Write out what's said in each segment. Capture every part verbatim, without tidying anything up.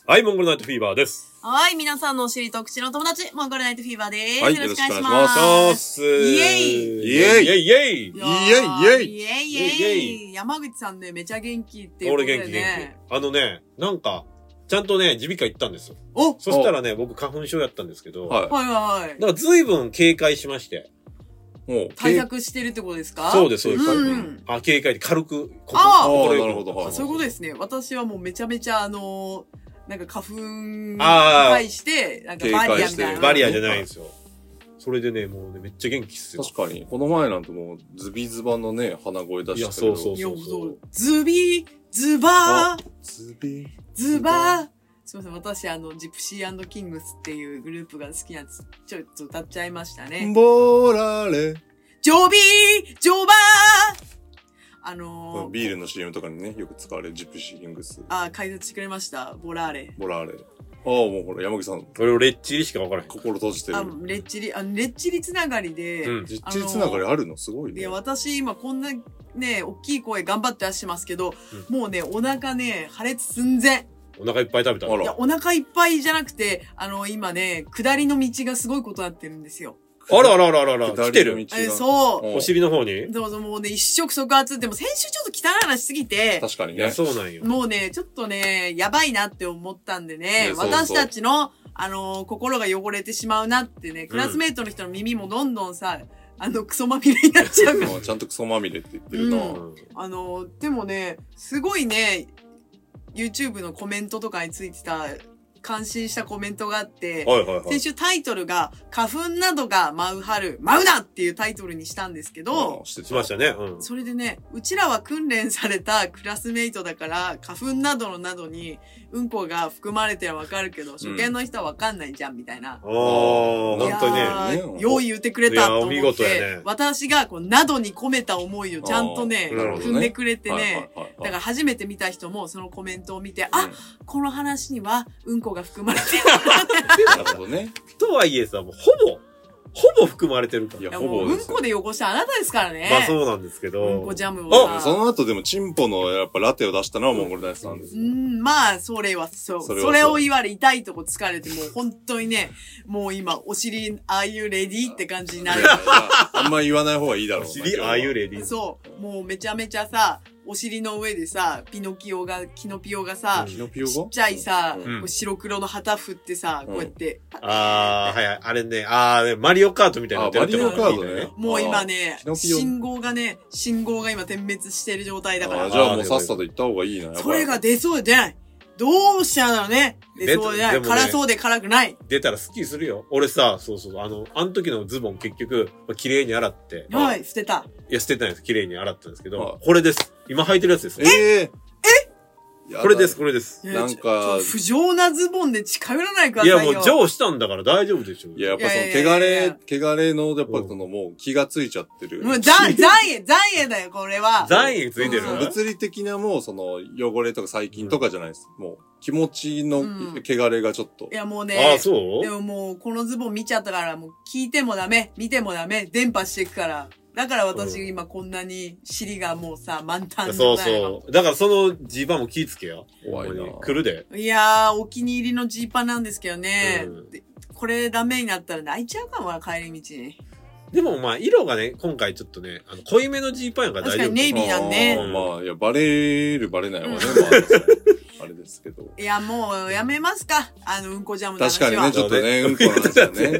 はい、モンゴルナイトフィーバーです。 はい、皆さんのお尻と口の友達、モンゴルナイトフィーバーです。 はい、 よろしくお願いします。 す。 イエイイエイイエイイエイイエイイエイイエイイエイ山口さんね、めちゃ元気っていうことでね。 俺元気元気。あのね、なんか、ちゃんとね、耳鼻科行ったんですよ。 おそしたらね、僕花粉症やったんですけど。 はい。 はいはい。 だから随分警戒しまして。 もう、 対策してるってことですか？ そうです、そうです。 うん。 あ、警戒で軽く、こああ、なるほど。 そういうことですね。私はもうめちゃめちゃあの、なんか花粉に対して、なんかバリアみたいな。 バリアじゃないんですよ。それでね、もうね、めっちゃ元気っすよ。 確かに。この前なんてもう、ズビズバのね、鼻声出してたけど。 いや、そうそうそう。 ズビ、ズバー。 ズビ、 ズバー。すみません、私、あの、ジプシー&キングスっていうグループが好きなんです。ちょっと歌っちゃいましたね。 ボーラレ。 ジョビー、ジョバー。あのー、 ビールの シーエム とかにね、よく使われるジプシー・キングス。 あ、解説してくれました。ボラーレ。 ボラーレ。ああ、もうほら、山木さん。 俺、レッチリしか分からへん。 心閉じてる。 あ、レッチリ、あの、レッチリつながりで。 うん、レッチリつながりあるのすごいね。 いや、私今こんなね、大きい声頑張って出してますけど、うん、もうね、お腹ね、破裂寸前。 お腹いっぱい食べた。 いや、お腹いっぱいじゃなくて、あの、今ね、下りの道がすごいことになってるんですよ。 あらあらあらあらあら、来てる。 え、そう。 お尻の方にどうぞもうね、一触即発。でも先週ちょっと汚い話しすぎて。 確かにね。 そうなんよ。 もうね、ちょっとね、やばいなって思ったんでね、ね私たちの、あのー、心が汚れてしまうなってね、クラスメイトの人の耳もどんどんさ、うん、あの、クソまみれになっちゃうから。 ちゃんとクソまみれって言ってるな、うん、 あのー、でもね、すごいね、YouTube のコメントとかについてた、感心したコメントがあって、 はいはいはい、 先週タイトルが花粉などが舞う春、舞うなっていうタイトルにしたんですけど、 しましたね、うん。 それでね、うちらは訓練されたクラスメイトだから、花粉などのなどにうんこが含まれてるのはわかるけど、初見の人はわかんないじゃん、みたいな。 ああ、本当にね。よう言ってくれたと思って、 いやお見事やね、 私がこう、などに込めた思いをちゃんとね、踏んでくれてね、だから初めて見た人もそのコメントを見て、うん、あ、この話にはうんこが含まれてる。 なるほどね。 とはいえさ、もうほぼ、ほぼ含まれてるから。 いや、ほぼ。うんこで汚したあなたですからね。 まあそうなんですけど。 うんこジャムを。 あ、その後でもチンポのやっぱラテを出したのはモンゴルダイスなんです。 うん、まあ、それはそう。それ, それを言われ痛いとこ疲れて、もう本当にね、もう今、お尻、あいうレディって感じになる。 あんま言わない方がいいだろう。お尻、あいうレディ。 そう。もうめちゃめちゃさ、お尻の上でさ、ピノキオが、キノピオがさ、 キノピオがちっちゃいさ、うん、白黒の旗振ってさ、うん、こうやって。 ああ、はいはい。あれね、ああ、ね、マリオカートみたいなのマリオカートね。 もう今ね、信号がね、信号が今点滅してる状態だから。 じゃあもうさっさと行った方がいいな。 それが出そうでない。どうしたのね。出そうでない。ね、辛そうで辛くない。 出たらスッキリするよ。俺さ、そうそう、あの、あの時のズボン結局、まあ、綺麗に洗って。 はい、捨てた。 いや、捨ててないです。綺麗に洗ったんですけど、はい、これです。今履いてるやつです。 ええーこれです、これです。 なんか、 不浄なズボンで近寄らないからいや、もう、上したんだから大丈夫でしょ。 いや、やっぱその、汚れ、汚れの、やっぱその、もう、気がついちゃってる。 もう、残影、残影だよ、これは。 残影ついてる。 物理的なもう、その、汚れとか細菌とかじゃないです。もう、気持ちの、汚れがちょっと。 いや、もうね。 ああ、そうでももう、このズボン見ちゃったから、もう、聞いてもダメ、見てもダメ、伝播していくから。だから私今こんなに尻がもうさ、満タンで。 そうそう。だからそのジーパンも気ぃつけよ。 怖いな。 来るで。 いやー、お気に入りのジーパンなんですけどね。うん、これダメになったら泣いちゃうかもな、帰り道に。 でもまあ、色がね、今回ちょっとね、あの、濃いめのジーパンやから大丈夫。 確かにネイビーなんね。 あまあ、いや、バレるバレないわね。まあ、あれですけど。 いや、もうやめますか。あの、うんこジャムの話は。確かにね、ちょっとね、うんこの話だね。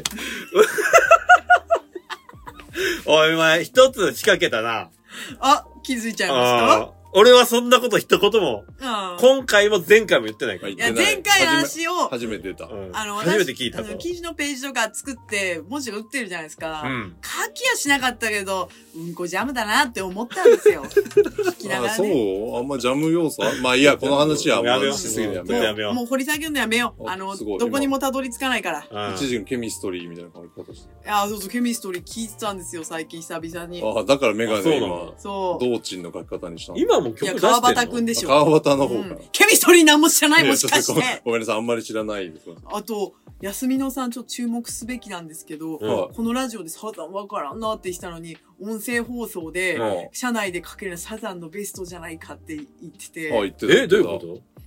おい、お前、一つ仕掛けたな。 あ、気づいちゃいました俺はそんなこと一言も、 うん、 今回も前回も言ってないから。 いや、前回の話を、 初めて出た。 うん、あの、 初めて聞いたぞ。 記事のページとか作って、文字が打ってるじゃないですか。 うん、 書きはしなかったけど、うんこジャムだなって思ったんですよ。聞きながら、ね。 あ、そうあんまジャム要素まあいいや、この話はあんましすぎるやめよう。やめよう。 もう掘り下げるのやめよう。あの、どこにもたどり着かないから。 一時のケミストリーみたいな書き方して。 いや、そうそう、ケミストリー聞いてたんですよ、最近久々に。 ああ、だからメガネ今、 そう。 道鎮の書き方にしたの。 今も曲出してるの。いや、 川端くんでしょ。 川端の方から。 ケミストリーなんも知らないもしかして。 ごめんなさい、あんまり知らないです。 あと、安美野さんちょっと注目すべきなんですけど、このラジオでサザンわからんなって言ったのに、音声放送で、社内でかけるサザンのベストじゃないかって言ってて。 あ、言ってた。 え、どういうこと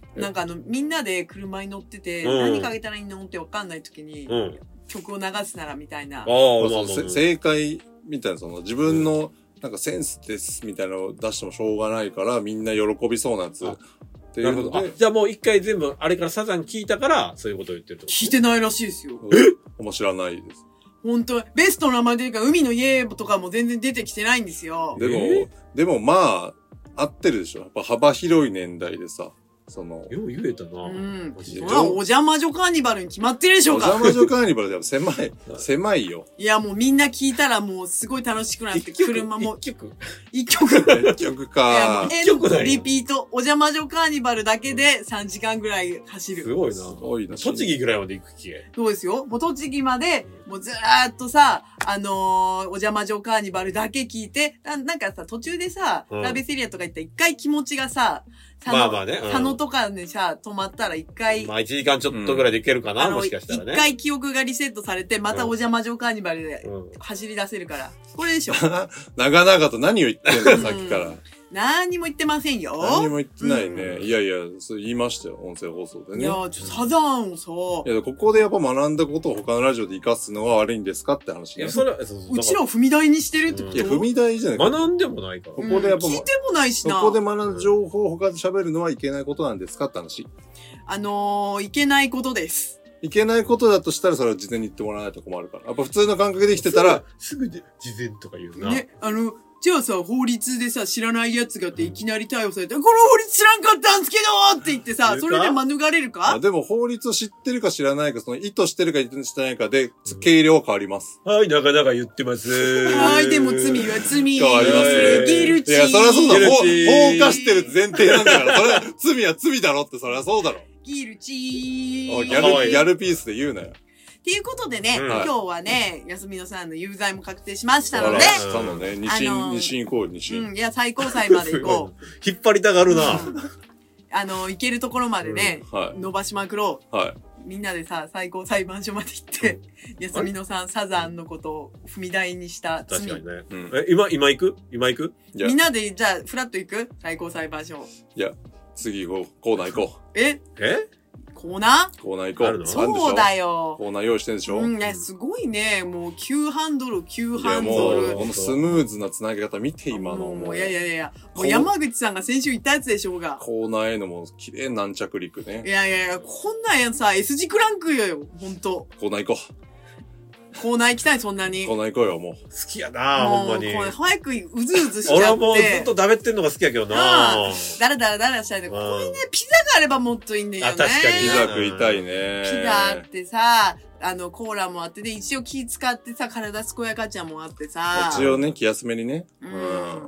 なんかあの、みんなで車に乗ってて、 うん何かけたらいいのってわかんない時に、 うん。 曲を流すならみたいな。 ああ、 まあまあそのせ正解みたいな、その自分のなんかセンスですみたいなのを出してもしょうがないから、みんな喜びそうなやつ。っていうので。 じゃあもう一回全部、あれからサザン聞いたから、そういうことを言ってるってこと聞いてないらしいですよ。 え面白ないです。 本当ベストの名前でいうか、海の家とかも全然出てきてないんですよ。 でも、でもまあ、合ってるでしょ。やっぱ幅広い年代でさ。その。 よう言えたな。 うん。 マジでそら、お邪魔女カーニバルに決まってるでしょうか。 お邪魔女カーニバルでも狭い、狭いよ。 いや、もうみんな聞いたらもうすごい楽しくなって、車も。 一曲一曲。 一曲か。 いや、もう、えリピート、お邪魔女カーニバルだけでさんじかんぐらい走る。 すごいな。 すごいな。 栃木ぐらいまで行く気。 そうですよ。もう栃木まで、もうずーっとさ、あのー、お邪魔女カーニバルだけ聞いて、ななんかさ、途中でさ、うん、ラベセリアとか行ったら一回気持ちがさ、 まあまあね。 佐野とかでさ、止まったら一回。 まあ一時間ちょっとぐらいで行けるかな、うん、もしかしたらね。 一回記憶がリセットされて、またお邪魔女カーニバルで走り出せるから。これでしょ。 長々と何を言ってんだよ、さっきから。 何にも言ってませんよ。 何にも言ってないね。うん、いやいや、それ言いましたよ、音声放送でね。 いや、ちょっとサザンをさ。 いや、ここでやっぱ学んだことを他のラジオで活かすのは悪いんですかって話ね。 いや、それは、そうそううちらを踏み台にしてるってこと、うん、 いや、踏み台じゃないか。 学んでもないから。 ここでやっぱ、 うん、聞いてもないしな。 ここで学んだ情報を他で喋るのはいけないことなんですかって話。 あのー、いけないことです。 いけないことだとしたらそれは事前に言ってもらわないと困るから。やっぱ普通の感覚で生きてたら。 すぐで事前とか言うな。 ね、あの、じゃあさ、法律でさ、知らない奴がっていきなり逮捕されて、うん、この法律知らんかったんすけどって言ってさ、それで免れるか？ でも法律を知ってるか知らないか、その意図してるか意図してないかで、軽量は変わります。 はい、なかなか言ってます。 はい、でも罪は罪。 変わりますね。 ギルチー。 いや、そりゃそうだろ。放火してる前提なんだから、それは罪は罪だろって、そりゃそうだろ。 ギルチー。 ギャル、ギャルピースで言うなよ。 っていうことでね、 うん、 今日はね、安美野さんの有罪も確定しましたので。 したのね。二審、二審行こう、二審。 うん、いや、最高裁まで行こう。 引っ張りたがるな。 あの、行けるところまでね、うんはい、伸ばしまくろう。はい。 みんなでさ、最高裁判所まで行って、安美野さん、サザンのことを踏み台にした罪。 確かにね。うん、え、今、今行く今行くみんなで、じゃあ、フラット行く最高裁判所。 いや、次行こう。コーナー行こう。 ええコーナーコーナー行こう。 そうだよ。 コーナー用意してんでしょうん、ね、すごいね。もう、急ハンドル、急ハンドル。 いや、もう、このスムーズな繋げ方見て、今の。 もう、いやいやいや、もう山口さんが先週言ったやつでしょうが。 コーナーへのもう、綺麗な着陸ね。 いやいやいや、こんなんやさ、エス 字クランクよ、ほんと。 コーナー行こう。 コーナー行きたい、そんなに。 コーナー行こうよ、もう。 好きやなほんまに。 もう、早くうずうずしちゃって。 俺はもうずっと食べてんのが好きやけどなだらだらだらしたいで、これね、ピザがあればもっといいんだよね。 あ、確かに。 ピザ食いたいね。 ピザあってさ、あの、コーラもあってで、一応気使ってさ、体健やかちゃんもあってさ。 一応ね、気休めにね。 うん。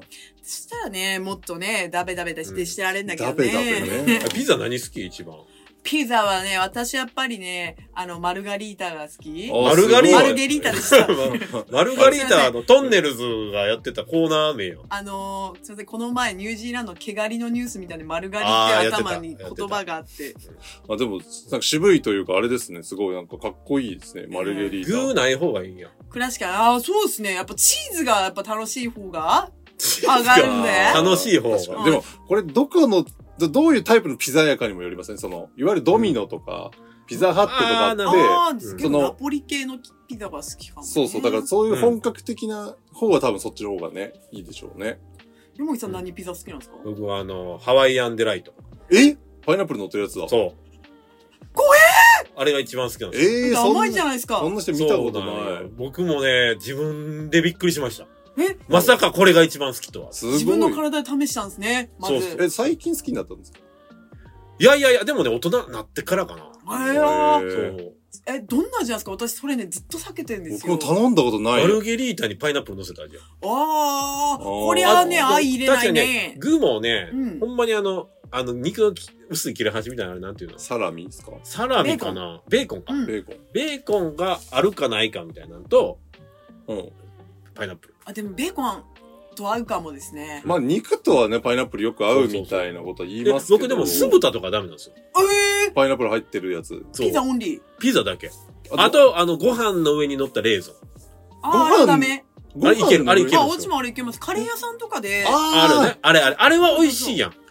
そしたらね、もっとね、ダベダベだしてしてられんだけどね。 ダベダベね。 ピザ何好き一番。 ピザはね、私やっぱりね、あの、マルガリータが好き。 マルガリータマルゲリータでした。 マルガリータのトンネルズがやってたコーナー名よ。 あのー、すいません、この前ニュージーランドの毛刈りのニュースみたいなマルガリーって頭に言葉があって。 あ、でも、なんか渋いというかあれですね、すごいなんかかっこいいですね、マルゲリータ。 具ない方がいいんや。 クラシカル、ああ、そうですね。やっぱチーズがやっぱ楽しい方が上がるんで。 楽しい方が。 でも、これどこの、どういうタイプのピザ屋かにもよりません、その、いわゆるドミノとか、うん、ピザハットとかあって、 ああ、その、ナポリ系のピザが好きかも、ね。 そうそう、だからそういう本格的な方は多分そっちの方がね、いいでしょうね。 山木さん何ピザ好きなんですか？ 僕はあの、ハワイアンデライト。 えパイナップル乗ってるやつだ。 そう。 怖えあれが一番好きなんですよ。ええー、 甘いじゃないですか。 そんな人見たことない。 僕もね、自分でびっくりしました。 えまさかこれが一番好きとは。 すごい。 自分の体で試したんですね。まず。 そう。え、最近好きになったんですか？ いやいやいや、でもね、大人になってからかな。 えー、 そう。 え、どんな味なんですか？私それね、ずっと避けてるんですよ。 僕も頼んだことない。 マルゲリータにパイナップル乗せた味や。 ああ、これはね、相入れないね。 ね、具もね、うん、ほんまにあの、あの、肉の薄い切れ端みたいなあれなんていうの？ サラミですか？ サラミかな？ベーコンか、 うん。 ベーコン。 ベーコンがあるかないかみたいなのと、 うん。 パイナップル。 あ、でもベーコンと合うかもですね。 まあ肉とはね、パイナップルよく合うみたいなこと言いますけど。 僕でも酢豚とかダメなんですよ。 ええー、 パイナップル入ってるやつ。 ピザオンリー。 ピザだけ。あと、あの、ご飯の上に乗ったレーズン。 あ、あれダメ。 あれいける、あれいける。 あ、うちもあれいけます。カレー屋さんとかで。 あるね。あれあれ。あれは美味しいやん。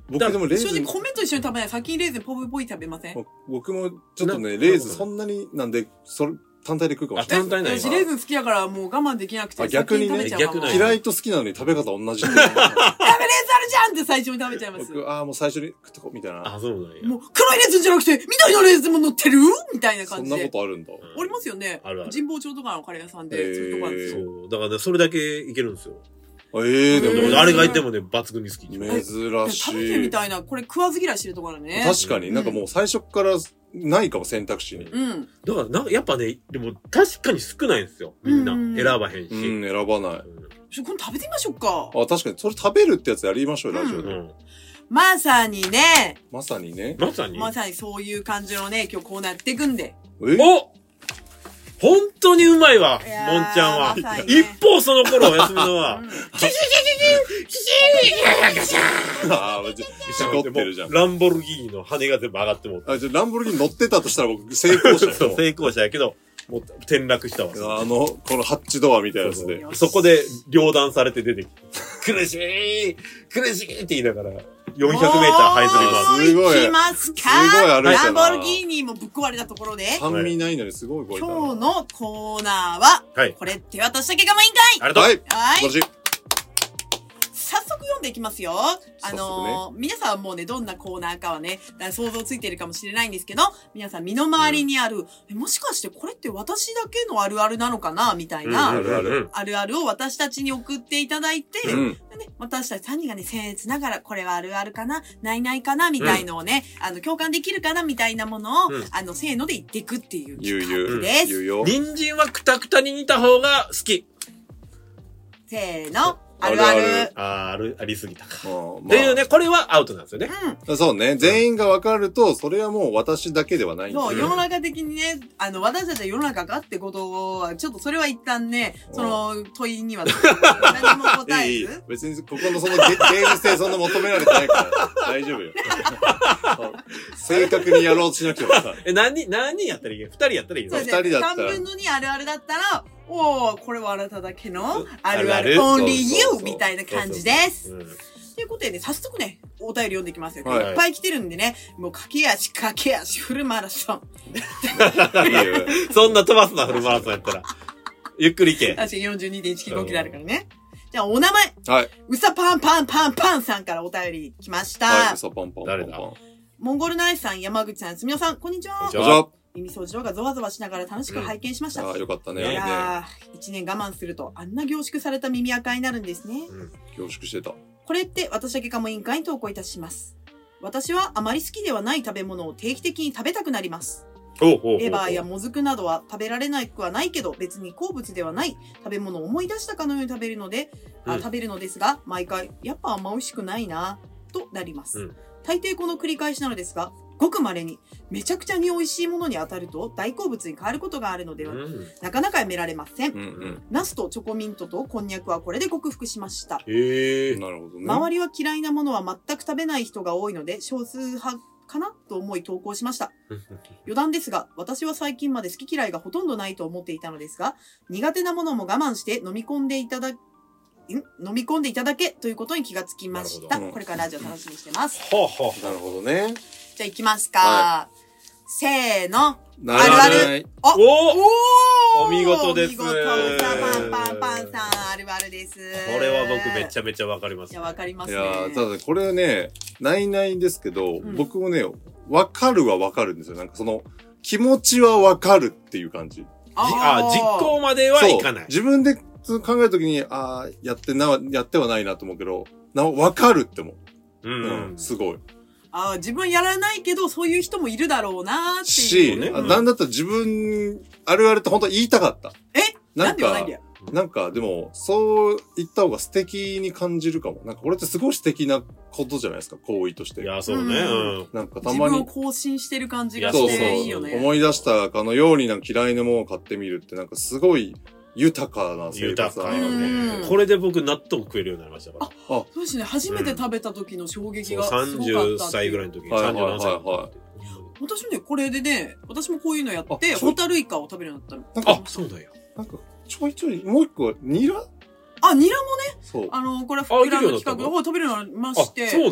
僕でもレーズン。 正直米と一緒に食べない。先にレーズンポイポイ食べません？ 僕もちょっとね、レーズンそんなになんで、それ、単体で食うかもしれない。 単体ない。 私レーズン好きだからもう我慢できなくて。 逆にね、 逆に嫌いと好きなのに食べ方同じ。やべ、レーズンあるじゃんって最初に食べちゃいます。 僕、ああ、もう最初に食っとこう、みたいな。 あ、そうなんや。 もう黒いレーズンじゃなくて、緑のレーズンも乗ってるみたいな感じで。 そんなことあるんだ。 ありますよね。 あるある。 神保町とかのカレー屋さんで、そういうとこあるんですよ。 そう。だからね、それだけいけるんですよ。 ええ、 でも、あれがいてもね、抜群に好き。 珍しい。 食べてみたいな、これ食わず嫌いしてるところだね。 確かに、なんかもう最初からないかも、選択肢に。 うん。 だから、なんかやっぱね、でも確かに少ないんですよ。みんな。選ばへんし。 うん、選ばない。 ちょ、今度食べてみましょうか。 あ、確かに、それ食べるってやつやりましょう、ラジオで。 まさにね。 まさにね。 まさにまさにそういう感じのね、今日こうなっていくんで。 えお本当にうまいわ、もんちゃんは。一方その頃、休みのは。キシキシキシキシああ、めっちゃ、絞ってるじゃん。 ランボルギーニの羽が全部上がってもあ、じゃランボルギーニ乗ってたとしたら僕成功者やそう、成功者やけど、もう転落したわ。 あの、このハッチドアみたいなやつで。 そこで両断されて出てきて、苦しい苦しいって言いながら、よんひゃくメーター這いずります。 すごい。 行きますかすごい歩いたな。 ランボルギーニもぶっ壊れたところで。 半身ないのにすごい動いた。 今日のコーナーは、はい、これって私だけがもいいんかいありがとう。 はい。 はい。 早速読んでいきますよ。あのー、ね、皆さんはもうね、どんなコーナーかはね、想像ついてるかもしれないんですけど、皆さん身の回りにある、うん、えもしかしてこれって私だけのあるあるなのかなみたいな、うん、あるある。あるあるを私たちに送っていただいて、うん、でね、私たちさんにんがね、僭越ながら、これはあるあるかなないないかなみたいのをね、うん、あの、共感できるかなみたいなものを、うん、あの、せーので言っていくっていう企画です。 言うよ。 人参はくたくたに煮た方が好き。 せーの。あるある。 あある、ありすぎたか。っていうね、これはアウトなんですよね。 うん。そうね。全員が分かると、それはもう私だけではないんですよ。 そう、世の中的にね、あの、私たちは世の中かってことは、ちょっとそれは一旦ね、その問いには何も答えず。 いい別にここのそのゲーム性そんな求められてないから、大丈夫よ。正確にやろうとしなくてもさ。 え、何、何人やったらいいよ？二人やったらいいよ。 二人だったら。 三分の二あるあるだったら、おー、これはあなただけのあるある、only you みたいな感じです。ということでね、早速ね、お便り読んでいきますよ。はい、いっぱい来てるんでね、もう駆け足、駆け足、フルマラソン。 いいよ。そんな飛ばすな、フルマラソンやったら。ゆっくり行け。 確かに よんじゅうにてんいちキロごキロあるからね。じゃあ、お名前。 はい。 うさパンパンパンパンさんからお便り来ました。 はい、うさパンパンパンパン。 誰だ？ モンゴルナイスさん、山口さん、すみおさん、こんにちは。 こんにちは。 耳掃除がゾワゾワしながら楽しく拝見しました。 うん、ああ、よかったね。 いやー、一年我慢するとあんな凝縮された耳垢になるんですね。 うん、凝縮してた。 これって私だけかも委員会に投稿いたします。私はあまり好きではない食べ物を定期的に食べたくなります。レバーやもずくなどは食べられなくはないけど別に好物ではない食べ物を思い出したかのように食べるので、うん、あ食べるのですが毎回やっぱあんま美味しくないなとなります、うん、大抵この繰り返しなのですがごく稀にめちゃくちゃに美味しいものに当たると大好物に変わることがあるのでは、うん、なかなかやめられません、うんうん、ナスとチョコミントとこんにゃくはこれで克服しました。 へー、なるほどね。 周りは嫌いなものは全く食べない人が多いので少数派かなと思い投稿しました。余談ですが、私は最近まで好き嫌いがほとんどないと思っていたのですが、苦手なものも我慢して飲み込んでいただ、ん飲み込んでいただけということに気がつきました。これからラジオ楽しみにしてます。 ほうほう。なるほどね。 じゃあ行きますか。はい、せーの。あるある。 おおお見事です。 見事。パンパンパンさん、あるあるです。 これは僕めちゃめちゃわかります、 ね。いや、わかりますね。 いや、ただこれね、ないないですけど、うん、僕もね、わかるはわかるんですよ。なんかその、気持ちはわかるっていう感じ。 ああ、実行まではいかない。 自分で考えるときに、ああ、やってな、やってはないなと思うけど、な、わかるって思う。うん、うん、すごい。 ああ、自分やらないけど、そういう人もいるだろうなーっていう。 し、ね、うん、なんだったら自分、あるあるって本当言いたかった。 えなんではないんだよ。 なんか、でも、そう言った方が素敵に感じるかも。なんか、これってすごい素敵なことじゃないですか、行為として。 いや、そうね。うん。 なんか、たまに。 自分を更新してる感じがして、いいよね。 思い出したかのように、なんか嫌いなものを買ってみるって、なんかすごい豊かな生活だよね。これで僕、納豆食えるようになりましたから。 あ、そうですね。初めて食べた時の衝撃がすごかった。 さんじゅっさいぐらいの時に、さんじゅうななさいの時に。 私ね、これでね、私もこういうのやって、ホタルイカを食べるようになったの。あ、そうだよ。 なんか、ちょいちょい、もう一個、ニラあ、ニラもね、 そう。 あの、これ、膨らむ企画を食べるようになりまして。 そうなんや。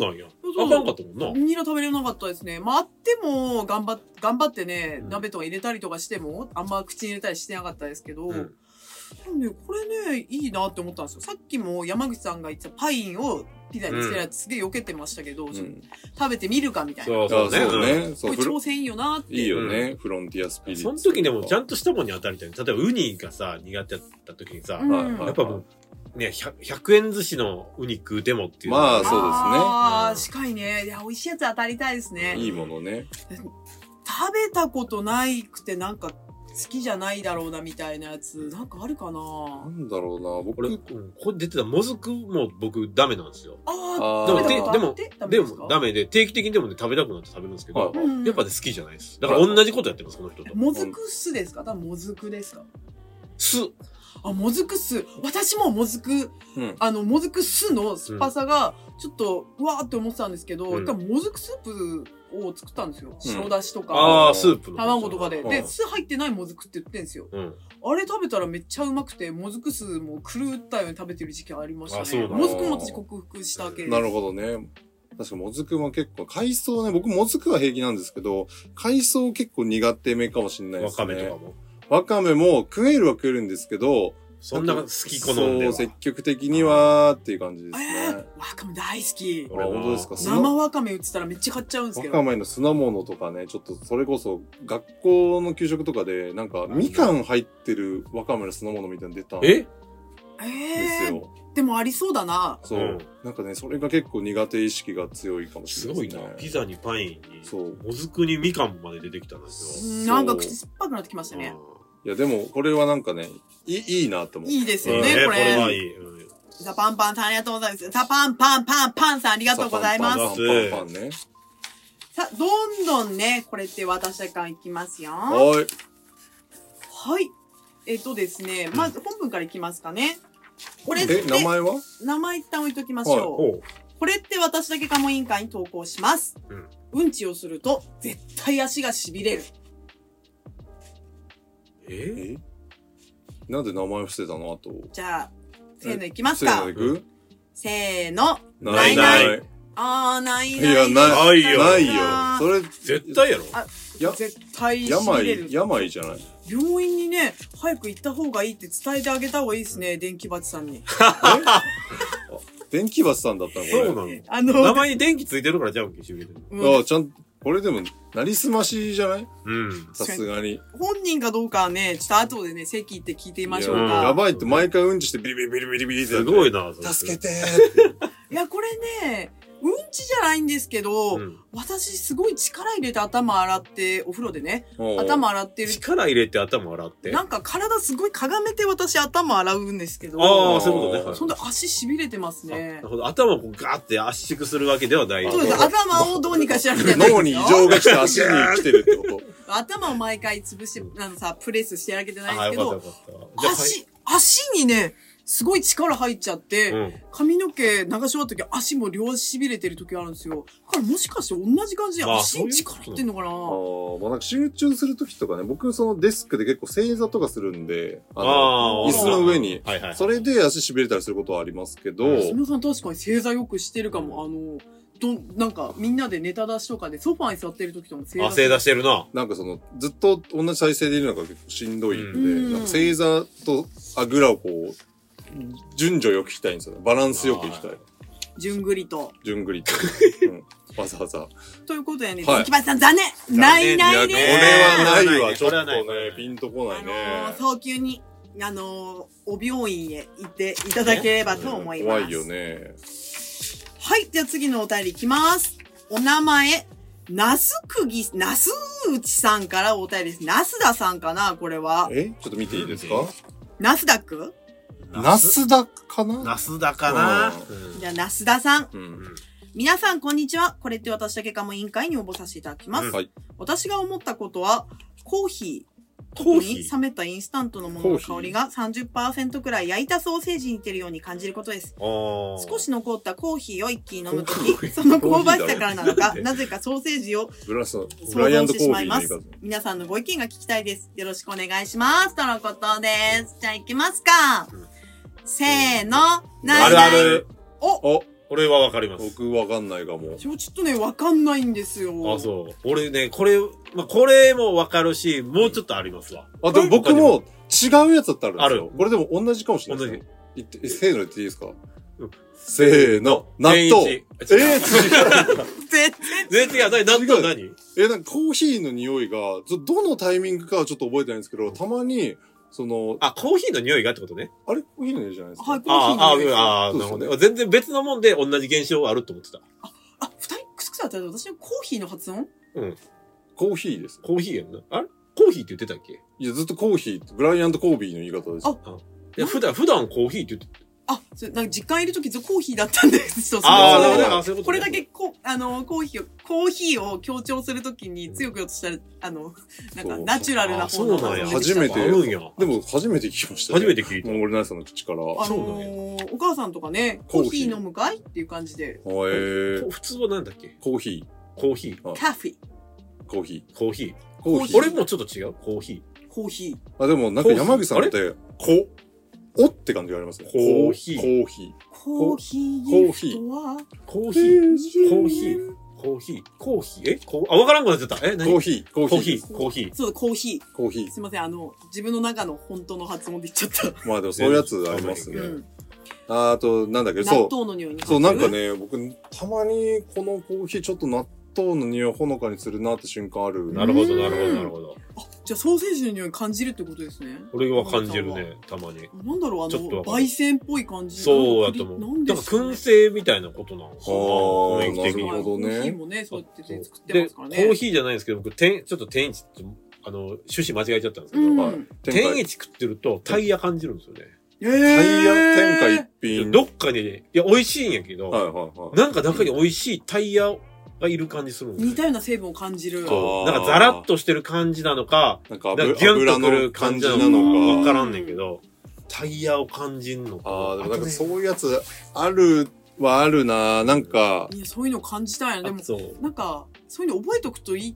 あかんかったもんな。 ニラ食べれなかったですね。まあ、あっても、頑張っ、頑張ってね、うん、鍋とか入れたりとかしても、あんま口に入れたりしてなかったですけど、うん、ね、これね、いいなって思ったんですよ。さっきも山口さんが言ってたパインをピザにしてるやつすげえ避けてましたけど、うん、食べてみるかみたいな。 そうそうね。 うん、これ挑戦いいよなって。 いいよね、うん、フロンティアスピリッツ。 その時でもちゃんとしたものに当たりたい。例えばウニがさ、苦手だった時にさ、うん、やっぱもう、ね、ひゃくえん寿司のウニ食うてもっていう。 まあ、そうですね。 ああ、近いね。いや、美味しいやつ当たりたいですね。 いいものね。 食べたことないくてなんか好きじゃないだろうなみたいなやつ、なんかあるかな。 なんだろうな、僕。 これ、うん、これ出てたもずくも僕ダメなんですよ。 ああ、でも、でも、でもダメで、定期的にでもね、食べたくなって食べるんですけど、うん、やっぱね、好きじゃないです。だから同じことやってます、この人と。 もずく酢ですか？多分もずくですか？ 酢。 あ、もずく酢。私ももずく、うん、あの、もずく酢の酸っぱさが、ちょっと、うわーって思ってたんですけど、うん、もずくスープを作ったんですよ。白だしとか。 うん、ああ、スープの。 卵とかで。で、酢入ってないもずくって言ってんですよ。うん、あれ食べたらめっちゃうまくて、もずく酢も狂ったように食べてる時期ありましたね。あ、そうだ。もずくも私克服したけど。 なるほどね。確かもずくも結構、海藻ね、僕もずくは平気なんですけど、海藻結構苦手めかもしれないですね。 わかめとかも。 わかめも食えるは食えるんですけど、 そんな好き好んでは。 そう、積極的にはっていう感じですね。 えー、わかめ大好き。 あ、本当ですか。 生わかめ売ってたらめっちゃ買っちゃうんですけど。 わかめの酢の物とかね、ちょっとそれこそ学校の給食とかで、なんかみかん入ってるわかめの酢の物みたいなの出たんですよ。 ええー。でもありそうだな。 そう、うん。なんかね、それが結構苦手意識が強いかもしれないですね。 すごいな。ピザにパインに、そう。もずくにみかんまで出てきたんですよ。なんか口酸っぱくなってきましたね。 いや、でも、これはなんかね、いい、いいなと思う。 いいですよね、これ。これはいい。ザパンパンさんありがとうございます。ザパンパンパンパンさんありがとうございます。ザパンパンパンね。さあ、どんどんね、これって私からいきますよ。 はい。 はい。えっとですね、まず本文からいきますかね。これって。 え、名前は？ 名前一旦置いときましょう。これって私だけかも委員会に投稿します。うん。うんちをすると、絶対足が痺れる。 ええなんで名前を捨てたのあと。 じゃあ、せーのいきますか。 せーのいく？ せーの。 ないない。 あー、ないない。 いや、ないよ。ないよ。それ、 絶対やろ。 あ、絶対病、病じゃない。 病院にね、早く行った方がいいって伝えてあげた方がいいですね、電気鉢さんに。 電気鉢さんだったのこれ。 そうなの。あの、名前に電気ついてるからじゃんけんしびれる。 ああ、ちゃん、これでも、なりすましじゃない？うん。さすがに。 本人かどうかはね、ちょっと後でね、席行って聞いてみましょうか。 やばいって毎回うんちしてビリビリビリビリビリって。 すごいな、 助けてー。いや、これね、うんちじゃないんですけど、うん、私すごい力入れて頭洗って、お風呂でね、頭洗ってる。 力入れて頭洗って？ なんか体すごいかがめて私頭洗うんですけど。 ああ、そういうことね。 そんで足痺れてますね。 なるほど。頭をこうガーって圧縮するわけではない。 そうです。頭をどうにかしなきゃいけない。 脳に異常が来て足に来てるってこと。 頭を毎回潰して、あのさ、プレスしてあげてないんですけど、足、足にね、すごい力入っちゃって、うん、髪の毛流し終わった時足も両痺れてる時あるんですよ。だからもしかして同じ感じで足に力入ってんのかな、まあ、 ああ、まあなんか集中する時とかね、僕そのデスクで結構正座とかするんで、あの、あ椅子の上に、はいはい、それで足痺れたりすることはありますけど。 すみさん確かに正座よくしてるかも。あの、ど、なんか、みんなでネタ出しとかでソファーに座ってる時とも正座。あ、正座してるな。 なんかその、ずっと同じ体勢でいるのが結構しんどいんで、うん、なんか正座とあぐらをこう、順序よくいきたいんですよね。バランスよくいきたい。 順繰りと。 順繰りと。うん、わざわざ。 ということでね、はい、木橋さん残念ないないねこれはないわ。ちょっとね、ピンとこないね。 あのー、早急に、あのー、お病院へ行っていただければと思います。 怖いよね。 はい、じゃあ次のお便りいきます。お名前、なすくぎ、なすうちさんからお便りです。なすださんかなこれは。 えちょっと見ていいですか？ ナスダック？ ナスダかな？ ナスダかな、 うん、じゃあ、ナスダさん。うん、皆さん、こんにちは。これって私だけかも委員会に応募させていただきます。うんはい、私が思ったことは、コーヒー。特に冷めたインスタントのものの香りが さんじゅっパーセント くらい焼いたソーセージに似てるように感じることです。少し残ったコーヒーを一気に飲むとき、その香ばしさからなのか、なぜかソーセージを想像してしまいます。皆さんのご意見が聞きたいです。よろしくお願いします。とのことです。じゃあ行きますか。せーの。 あるある。 お俺はわかります。 僕わかんないかも。 ちょっとね、わかんないんですよ。 あ、そう。俺ね、これ、まあ、これもわかるし、もうちょっとありますわ。 あ、でも僕も違うやつだったらあるんですよ。 あるこれでも同じかもしれないですよ。 同言って、せーの言っていいですか、 うん、 せーの、納豆。えー、違う。 全然全然違う。何納豆何え、なんかコーヒーの匂いが、どのタイミングかはちょっと覚えてないんですけど、たまに、その、 あ、コーヒーの匂いがってことね。 あれコーヒーの匂いじゃないですか。 はい、コーヒーの匂い。 ああ、なるほどね。全然別のもんで同じ現象があると思ってた。 あ、あ、二人くすくすだったら私のコーヒーの発音うん。 コーヒーです。 コーヒーやんな。あれコーヒーって言ってたっけいや、ずっとコーヒーって、ブライアント・コービーの言い方です。 あ、 いや、普段、普段コーヒーって言ってた。 あ、それ、なんか実家いるときずっとコーヒーだったんですそうああ、 そうなるほど。そういうことね。 これだけこ、あの、コーヒーを、コーヒーを強調するときに強く言おうとしたら、あの、なんか、ナチュラルな方のそうなんや。 初めて。 あるんや。 でも、初めて聞きましたね。 初めて聞いた。 モンゴルナイさんの口から。 あのー、お母さんとかね、コーヒー飲むかいっていう感じで。 へー。 普通はなんだっけコーヒー。コーヒー。 カフェ。 コーヒー。コーヒー。 コーヒー。 俺もちょっと違うコーヒー。コーヒー。 あ、でもなんか山口さんって、こ、おって感じがありますね。 コーヒー。 コーヒー。 コーヒー。 コーヒー。 コーヒー。コーヒー。コーヒー。コーヒー。えコあ、わからんくなっちゃった。え何コーヒー。コーヒー。コーヒー。 そう、コーヒー。コーヒー。 すいません、あの、自分の中の本当の発音で言っちゃった。 まあでもそういうやつありますね。ああと、なんだっけ、そう。 納豆の匂いに。 そう、なんかね、僕、たまにこのコーヒーちょっと納豆の匂いほのかにするなって瞬間ある。 なるほど、なるほど、なるほど。 あ、じゃあソーセージの匂い感じるってことですね。 俺は感じるね、たまに。 なんだろう、あの、焙煎っぽい感じ。 そうやと思う。なんか燻製みたいなことなのかな。 雰囲気的に。なるほどね。 コーヒーもね、そうやって作ってますからね。 コーヒーじゃないんですけど、僕、てん、ちょっと天一って、あの、趣旨間違えちゃったんですけど、天一食ってるとタイヤ感じるんですよね。 えー、 タイヤ天下一品。 どっかにね、いや、美味しいんやけど、 はいはいはい、 なんか中に美味しいタイヤがいる感じするんですよ。 似たような成分を感じる。 そう。なんかザラッとしてる感じなのか、 なんかギュンとくる感じなのかわからんねんけど、タイヤを感じんのか。 ああ、でもなんかそういうやつあるはあるな。なんか。 いや、そういうの感じたいな。でも、なんか、そういうの覚えとくといいって、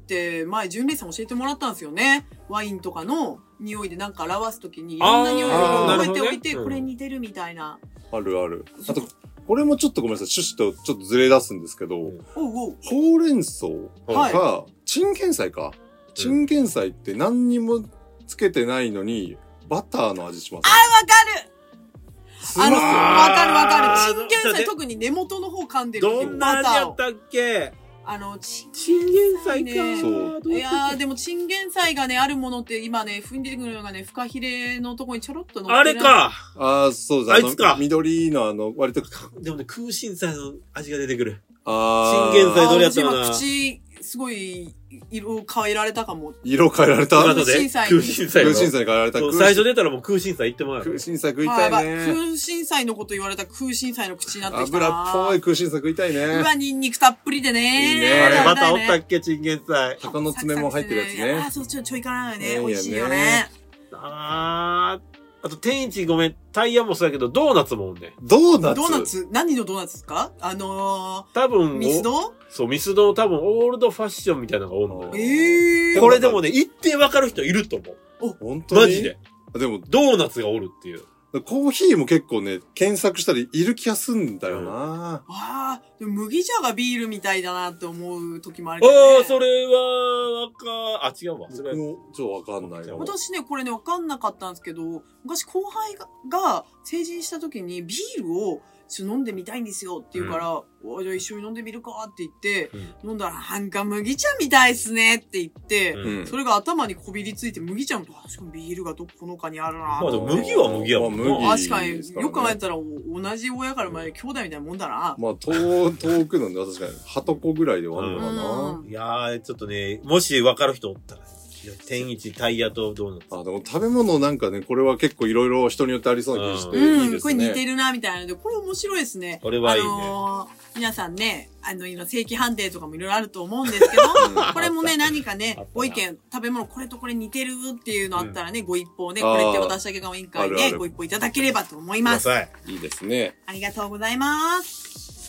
前、純礼さん教えてもらったんですよね。ワインとかの匂いでなんか表すときに、いろんな匂いを覚えておいて、これ似てるみたいな。 あるある。あと、これもちょっとごめんなさい、趣旨とちょっとずれ出すんですけど、 おうおうほうれん草が、チンゲン菜か。チンゲン菜って何にもつけてないのに、バターの味します。 あ、わかるあの、わかるわかる。チンゲン菜特に根元の方噛んでる。 どんな味やったっけあの、チンゲン菜ね。 そう。 いやー、でもチンゲン菜がね、あるものって今ね、踏んでくるのがね、フカヒレのとこにちょろっと乗ってる。 あれかああ、そうだ。 あいつか。 緑のあの、割と。 でもね、空心菜の味が出てくる。 ああ。チンゲン菜どれやったかな。 口、すごい、色変えられたかも。 色変えられた空心菜。 空心菜。 空心菜に変えられた。 最初出たらもう空心菜行ってもらう。 空心菜食いたいね。 空心菜のこと言われた空心菜の口になってきたな。 油っぽい空心菜食いたいね。 うわ、ニンニクたっぷりでね。 いいね。 あれまたおったっけ、チンゲン菜。 鷹の爪も入ってるやつね。 あ、そう、ちょ、ちょいかなよね。美味しいよね。 あー。あと、天一ごめん、タイヤもそうやけど、ドーナツもおんね。 ドーナツドーナツ何のドーナツですかあのー、多分、 ミスドそう、ミスド多分、オールドファッションみたいなのがおんのよ。 ええー。 これでもね、一定わかる人いると思う。 お、本当にマジで。 でも、 ドーナツがおるっていう。 コーヒーも結構ね、検索したらいる気がすんだよな、うん、 ああ、でも麦茶がビールみたいだなって思う時もあるけどね。 ああ、それは、わか、あ、違うわ。それもちょっとわかんないな。 私ね、これね、わかんなかったんですけど、昔後輩が、が成人した時にビールをちょっと飲んでみたいんですよって言うから、うん、じゃあ一緒に飲んでみるかって言って、うん、飲んだら、なんか麦茶みたいっすねって言って、うん、それが頭にこびりついて麦茶も確かにビールがどこのかにあるな。 まあでも麦は麦やもんな。 まあ、確かに、よく考えたら同じ親から生まれ兄弟みたいなもんだな。 まあ、遠、遠くのね、確かに、はとこぐらいではあるのかな。 うん、いやー、ちょっとね、もし分かる人おったら、天一、タイヤとドーナツ。 あ、でも食べ物なんかね、これは結構いろいろ人によってありそうな気がして、いいですね。 うん、これ似てるな、みたいなので、これ面白いですね。 これはいいね。 あのー、皆さんね、あの、今、正規判定とかもいろいろあると思うんですけど、これもね、何かね、ご意見、食べ物、これとこれ似てるっていうのあったらね、うん、ご一報ね、これって私だけが委員会で、ね、ご一報いただければと思います。 いいですね。 ありがとうございます。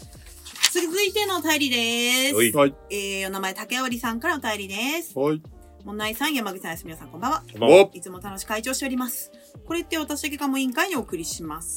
続いてのお便りです。 はい。 えー、お名前、竹織さんからお便りです。 はい。 もんないさん、山口さん、安宮さん、こんばんは。 こんばんは。 いつも楽しく会長しております。これって私だけがも委員会にお送りします。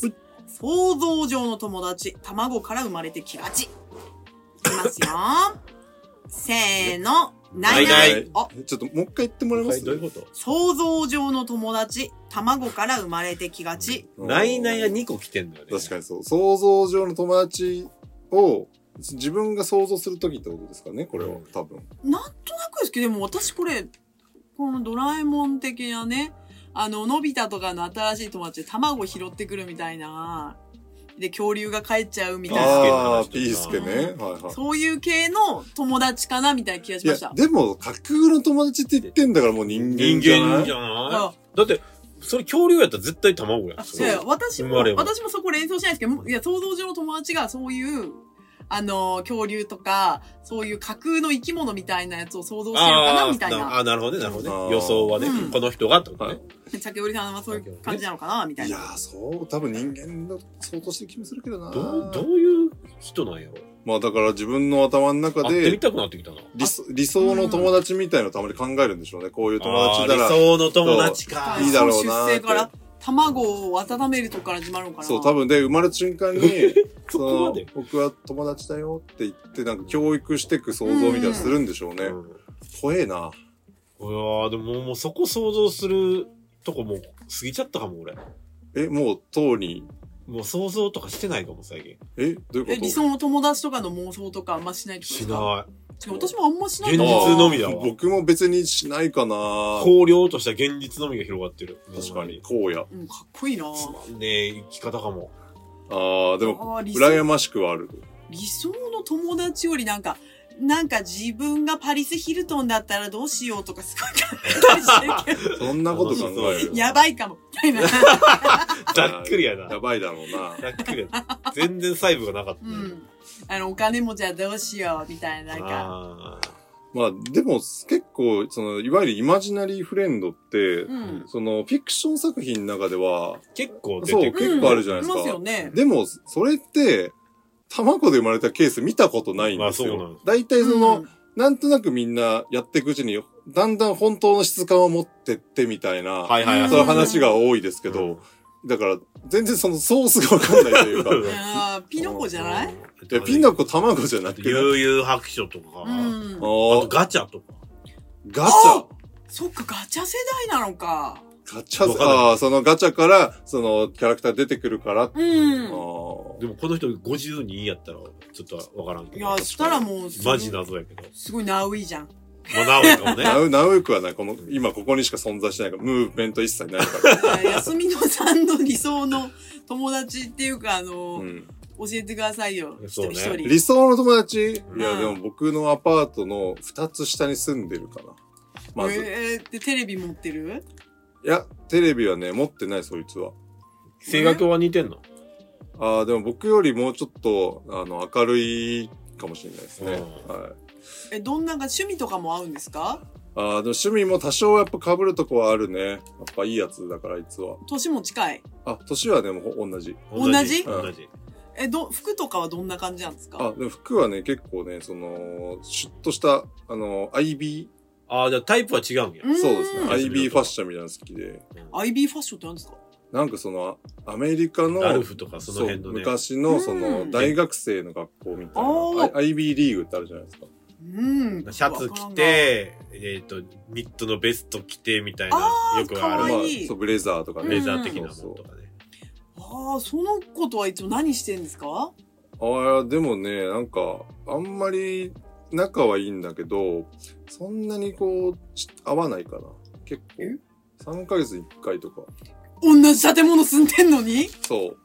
想像上の友達、卵から生まれてきがち。いきますよ。せーの。ないない。 あ、ちょっともう一回言ってもらえます？ どういうこと？ 想像上の友達、卵から生まれてきがち。 ないないがにこ来てんだよね。 確かにそう。想像上の友達を自分が想像するときってことですかね、これは、多分。 なんとなくですけど、でも私これ、このドラえもん的なね、あの、のび太とかの新しい友達で卵拾ってくるみたいな、で、恐竜が帰っちゃうみたいな。 ああ、ピースケね。はいはい。 そういう系の友達かなみたいな気がしました。いや、でも、架空の友達って言ってんだからもう人間じゃない？ 人間じゃないだって、それ恐竜やったら絶対卵や。 いや、私も、私もそこ連想しないですけど、いや、想像上の友達がそういう、あの、恐竜とか、そういう架空の生き物みたいなやつを想像してるのかなみたいな。 ああ、なるほどね、なるほどね。予想はね、うん、この人がってことね。 竹織さんはそういう感じなのかなみたいな。 いやー、そう、多分人間の相当してる気もするけどな。 どう、どういう人なんやろ？ まあだから自分の頭の中で、 会ってみたくなってきたな。 理想、理想の友達みたいなのたまに考えるんでしょうね。こういう友達だら。 理想の友達か。 いいだろうなーって。 出生から卵を温めるとこから始まるのかな。 そう、多分で、生まれた瞬間に、その、僕は友達だよって言って、なんか教育していく想像みたいなのするんでしょうね。うん、怖えな。いやー、でももうそこ想像するとこもう過ぎちゃったかも、俺。 え、もう、とうに。 もう想像とかしてないかも、最近。 え、どういうこと？え、 理想の友達とかの妄想とかあんましないってことですか？ しない。 私もあんましない。 現実のみだわ。 僕も別にしないかな。 荒涼とした現実のみが広がってる。 確かに。荒野。 うん、かっこいいな。 つまんねえ生き方かも。 ああ、でも、羨ましくはある。 理想の友達よりなんか、なんか自分がパリス・ヒルトンだったらどうしようとかすごい考えたりしてるけど。 そんなこと考える。 やばいかも。みたいな。 ざっくりやな。 やばいだろうな。 ざっくりやな。全然細部がなかった、ね。 うん。あの、お金持ちはどうしよう、みたいな、なんか。 まあ、でも結構、その、いわゆるイマジナリーフレンドって、うん、その、フィクション作品の中では、 結構出てくる。 そう、結構あるじゃないですか。 うん、いますよね。 でも、それって、卵で生まれたケース見たことないんですよ。まあ、そうなんです。大体その、うん、なんとなくみんなやっていくうちに、だんだん本当の質感を持ってってみたいな、はいはいはい、そういう話が多いですけど、うん、だから、全然そのソースがわかんないというか。 あピノコじゃない？ いや、ピノコ卵じゃなくて。 悠々白書とか、うん、あとガチャとか。 ガチャそっか、ガチャ世代なのか。 ガチャ、ああ、そのガチャから、そのキャラクター出てくるから。 うん。 あでもこの人ごじゅうにんやったら、ちょっとわからんけど。 いや、したらもう、 マジ謎やけど。 すごいナウイじゃん。 まあ、ナウイかもね。 ナウ、ナウイクはない。この、今ここにしか存在しないから、ムーブメント一切ないから。休みのさんの理想の友達っていうか、あの、うん、教えてくださいよ。一人一人。 理想の友達、うん、いや、でも僕のアパートの二つ下に住んでるかな。まず。 えー、で、テレビ持ってる？ いや、テレビはね、持ってない、そいつは。 性格は似てんの？ ああ、でも僕よりもうちょっと、あの、明るいかもしれないですね。はい。 え、どんなか趣味とかも合うんですか？ ああ、でも趣味も多少やっぱ被るとこはあるね。やっぱいいやつだから、あいつは。 年も近い？ あ、年はでも同じ。 同じ？ うん、同じ。 え、ど、服とかはどんな感じなんですか？ あ、でも服はね、結構ね、その、シュッとした、あの、アイビー。 ああ、じゃあタイプは違うんや。 そうですね。アイビーファッションみたいなの好きで。 アイビーファッションって何ですか？ なんかその、アメリカの、 ラルフとかその辺のね。 昔のその、大学生の学校みたいな、アイビーリーグってあるじゃないですか。 うん。 シャツ着て、えっと、ニットのベスト着てみたいな、よくある。 まあ、そう、ブレザーとかね。 ブレザー的なものとかね。 ああ、その子とはいつも何してんですか？ ああ、でもね、なんか、あんまり仲はいいんだけど、そんなにこう、合わないかな。結構。さんかげつにいっかいとか。 同じ建物住んでんのに？ そう。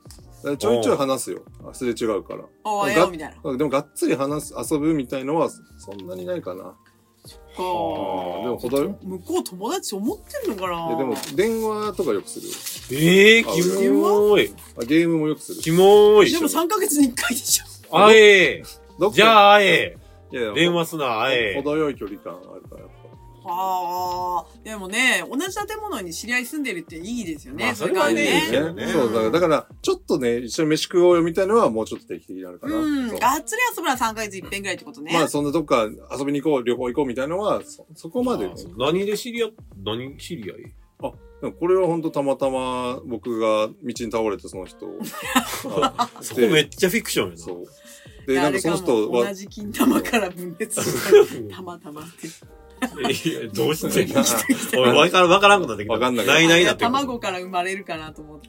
ちょいちょい話すよ。すれ違うから。 ああ、やみたいな。でもがっつり話す、遊ぶみたいのはそんなにないかな。 そっかー。 でもほど向こう友達思ってんのかな？ いやでも電話とかよくするよ。 ええー、キモーい。 ゲームもよくする。 キモーい。 でもさんかげつにいっかいでしょ。 あえー。じゃああえー。いや電話すな、あえー。 程よい距離感あるから。 ああ、でもね、同じ建物に知り合い住んでるっていいですよね。 まあ、それはね、いいけどね。 そう、だから、だから、ちょっとね、一緒に飯食おうよみたいなのはもうちょっと定期的になるかな。 うん。がっつり遊ぶのはさんかげついっぺんぐらいってことね。 まあ、そんなどっか遊びに行こう、旅行行こうみたいなのは、そ、そこまで、ね。 何で知り合、何知り合い？ あ、でもこれは本当たまたま僕が道に倒れてその人を。 そこめっちゃフィクションやな。 そう。で、なんかその人は。同じ金玉から分裂した。たまたまって。 どうして俺わからん、わからんくなってきた。 わかんない。 ないないなって。 卵から生まれるかなと思って。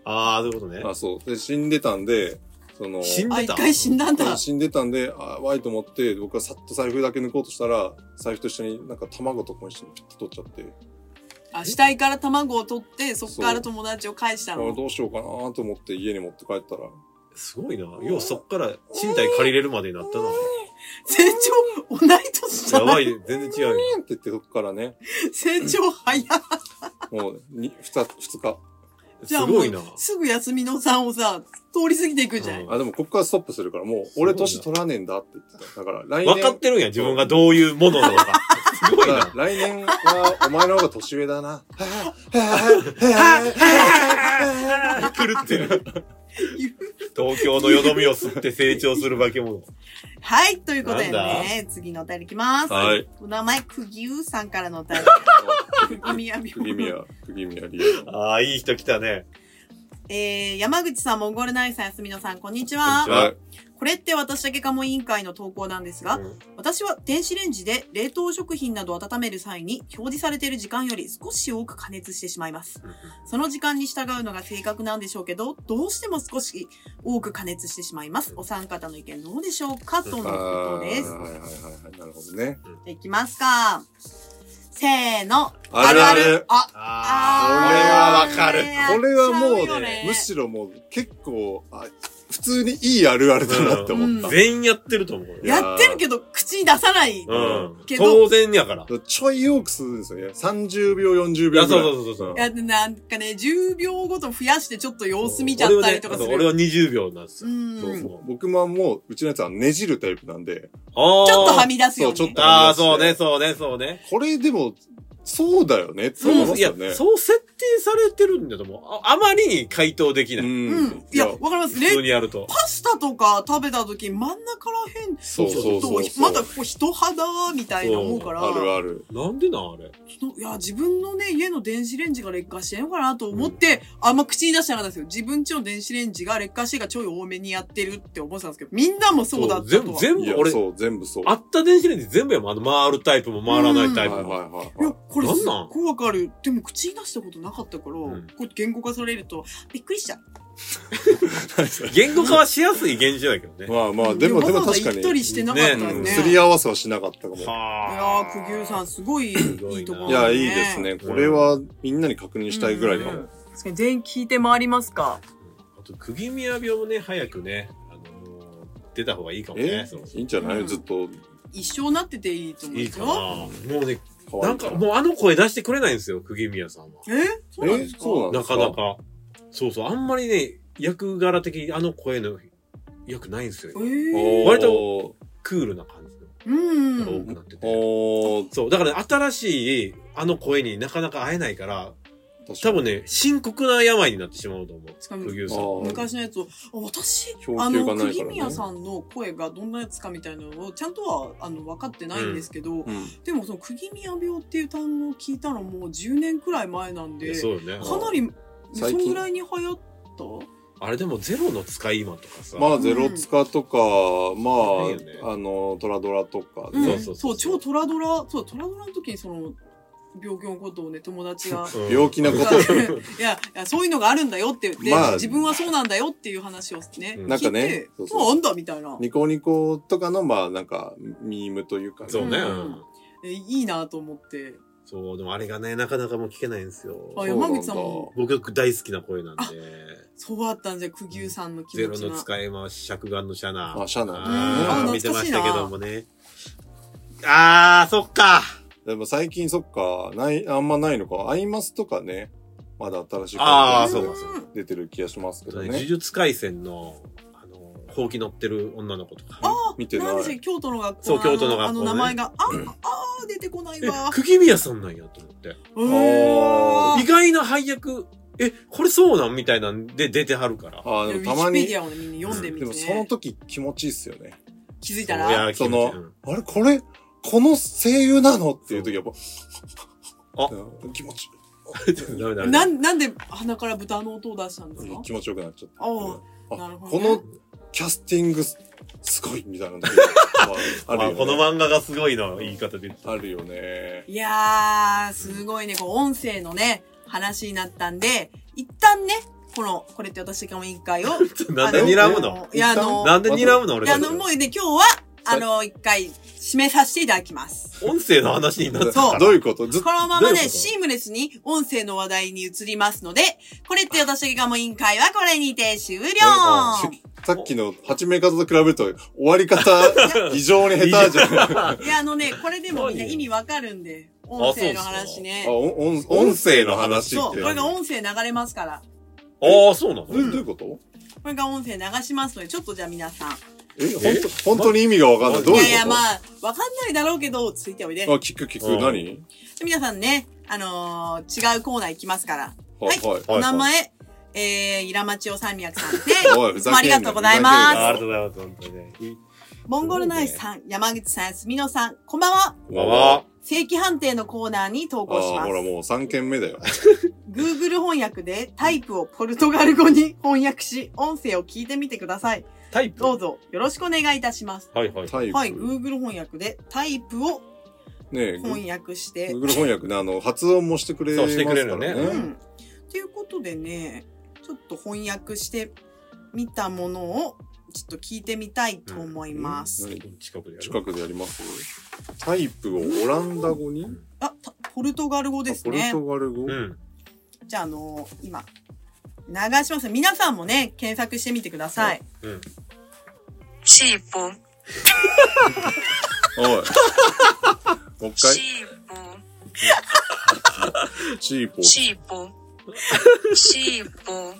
ああ、そういうことね。 あ、そう。で、死んでたんで、その、 死んでた。 一回死んだんだ。 死んでたんで、あ、わいと思って、僕はさっと財布だけ抜こうとしたら、財布と一緒になんか卵とかも一緒にピッと取っちゃって。 あ、死体から卵を取って、そっから友達を返したの。 どうしようかなと思って家に持って帰ったら。 すごいな。要はそっから賃貸借りれるまでになったな。 成長、同い年じゃない。 やばい、全然違うよ。 って言ってそっからね。 成長早い。 もう、に、二、二日。 すごいな。 すぐ休みのさんをさ、通り過ぎていくじゃん。 あ、でもこっからストップするから、もう、俺年取らねえんだって言ってた。だから、来年。分かってるんや、自分がどういうものなのか。すごいな。 来年は、お前の方が年上だな。 狂ってる。東京のよどみを吸って成長する化け物。 はい、ということでね、次のお便りいきます。 はい。 お名前、くぎゅうさんからのお便り。くぎみやびょう。 くぎみや、くぎみやりや。ああ、いい人来たね。 えー、山口さん、モンゴルナイさん、やすみのさん、こんにちは。 こんにちは。 これって私だけかも委員会の投稿なんですが、うん、私は電子レンジで冷凍食品などを温める際に表示されている時間より少し多く加熱してしまいます。うん、その時間に従うのが正確なんでしょうけど、どうしても少し多く加熱してしまいます。お三方の意見どうでしょうかとのことです。 はいはいはいはい。なるほどね。 いきますか。せーの。 あるある。 あ、あー、これはわかる。 これはもうね、むしろもう結構、あ普通にいいあるあるだなって思った。 うん、全員やってると思う。 やってるけど、口に出さない。 うん。けど当然やから。 ちょい多くするんですよね。さんじゅうびょう、よんじゅうびょうぐらい。 そうそうそうそう。 いや、なんかね、じゅうびょうごと増やしてちょっと様子見ちゃったりとかする。 俺は、ね、俺はにじゅうびょうなんですよ。 そうそう。僕ももう、うちのやつはねじるタイプなんで。 あちょっとはみ出すよね。 そう、ちょっとはみ出す。ああ、そうね、そうね、そうね。 これでも、そうだよねって思いますよね。 いや、そう設定されてるんだと思う。あ、あまりに回答できない。 うん。いや、わかりますね。 普通にやると。 パスタとか食べた時真ん中らへん、 そうそうそうそう。 まだこう人肌みたいな思うから。 あるある。 なんでなんあれ。 いや、自分のね、家の電子レンジが劣化してんのかなと思って、うん、あんま口に出してなかったんですよ。自分家の電子レンジが劣化してがちょい多めにやってるって思ってたんですけど、みんなもそうだったとは。 全部、全部俺、 そう、全部そう。 あった電子レンジ全部やもん。あの、回るタイプも回らないタイプも。 はいはいはい。 いや、これすっごいわかる。でも口に出したことなかったから、うん、こう言語化されると、びっくりしちゃう。 言語化はしやすい現象だけどね。 まあまあ、でも、でも確かに。 一人してなかったね。 すり合わせはしなかったかも。 いやー、くぎゅうさんすごいいいところ。 いや、いいですね。これはみんなに確認したいぐらいかも。 確かに全員聞いて回りますか。 あと、釘宮病もね、早くね、あの、出た方がいいかもね。 いいんじゃないずっと。 一生なってていいと思うよ。 いいかな。もうね、なんか、もうあの声出してくれないんですよ、釘宮さんは。 えそうなんですか？ なかなか。そうそう、あんまりね、役柄的にあの声の役ないんですよ。 えー、 割とクールな感じのが多くなってて。そう、だから、ね、新しいあの声になかなか会えないから、多分ね、深刻な病になってしまうと思う。釘宮さん。 昔のやつを、私、あの、釘宮さんの声がどんなやつかみたいなのを、ちゃんとは、あの、分かってないんですけど、うんうん、でもその、釘宮病っていう単語を聞いたのもうじゅうねんくらい前なんで、 そうよね。 かなり、そんぐらいに流行ったあれでもゼロの使い魔とかさ。 まあゼロ使とか、うん、まあ、ね、あの、トラドラとか、 ねうん、そうそうそう。そう、超トラドラ、そう、トラドラの時にその、病気のことをね、友達が。 病気のこといや、いや、そういうのがあるんだよって言って、まあ、自分はそうなんだよっていう話をね、うん、 なんかね、 そうそう、あんだみたいな。 ニコニコとかの、まあ、なんか、ミームというか、 ね。そうね、うんうんえ。いいなと思って。 そう、でもあれがね、なかなかもう聞けないんですよ。 あ、山口さんも。 僕大好きな声なんで。 そうだったんじゃ、くぎゅうさんの気持ちが。 ゼロの使い回し、尺眼のシャナ。 あ、シャナ。 ああ、見てましたけどもね。あー、そっか。 でも最近そっか、ない、あんまないのか。アイマスとかね、まだ新しいああ、そうかそう出てる気がしますけどね。 呪術廻戦の、あの、ほうき乗ってる女の子とか。 ああ、 見てない。 なんでしょ、京都の学校そう、京都の学校、ね。 あの名前が、あ、ああ、出てこないわ。 釘宮さんなんやと思って。意外な配役、え、これそうなんみたいなんで出てはるから。 ああ、でもたまに。 ウィキペディアをね、みんな読んでみて、ね。 でもその時気持ちいいっすよね。 気づいたらその、あれこれ、この声優なのっていう時はやっぱ、あ、気持ちいい。 な、なんで鼻から豚の音を出したんですか？ 気持ちよくなっちゃった。 ああ、なるほど、ね。このキャスティングすごいみたいなのあるよね。この漫画がすごいの言い方で。 あるよね。 いやー、すごいね、こう音声のね、話になったんで、一旦ね、この、これって私がも委員会を。 なんで睨むの？ いや、あの、 なんで睨むの？俺。 いや、あの、もうね、今日は、あの、一回、締めさせていただきます。 音声の話になったそう。 どういうことずっとこのままね、シームレスに音声の話題に移りますので、これって私がも委員会はこれにて終了。 さっきの始め方と比べると、終わり方、非常に下手じゃん。 いや、あのね、これでもみんな意味わかるんで、音声の話ね。 あ、音、音声の話って。 そう、これが音声流れますから。ああ、そうなの？ どういうこと？ これが音声流しますので、ちょっとじゃあ皆さん。 え、ほんと、本当に意味がわかんない。どういうこと？いやいや、まあ、わかんないだろうけど、ついておいで。 あ、聞く聞く。何？ 皆さんね、あのー、違うコーナー行きますから。はい。 はい。 お名前、えー、イラマチオ山脈さんで、いつもありがとうございます。 ありがとうございます、本当にね。 モンゴルナイスさん、山口さん、すみのさん、こんばんは。 こんばんは。 正規判定のコーナーに投稿します。あ、 ほらもうさんけんめだよ。 Google 翻訳でタイプをポルトガル語に翻訳し、音声を聞いてみてください。 タイプどうぞよろしくお願いいたします。 はいはい。 タイプ。 はい、Google 翻訳でタイプを翻訳して。 ね、Google 翻訳ね、あの、発音もしてくれますからね。そうしてくれるよね。 うん。ということでね、ちょっと翻訳してみたものを、ちょっと聞いてみたいと思います。 うん、近くでやる近くでやりますタイプをオランダ語に、 あ、ポルトガル語ですね。 ポルトガル語、うん、 じゃあ、あのー、今、流します。皆さんもね、検索してみてください。うん。 チーポ。 おい。もう一回。 チーポ。 チーポ。 チーポ。チーポ。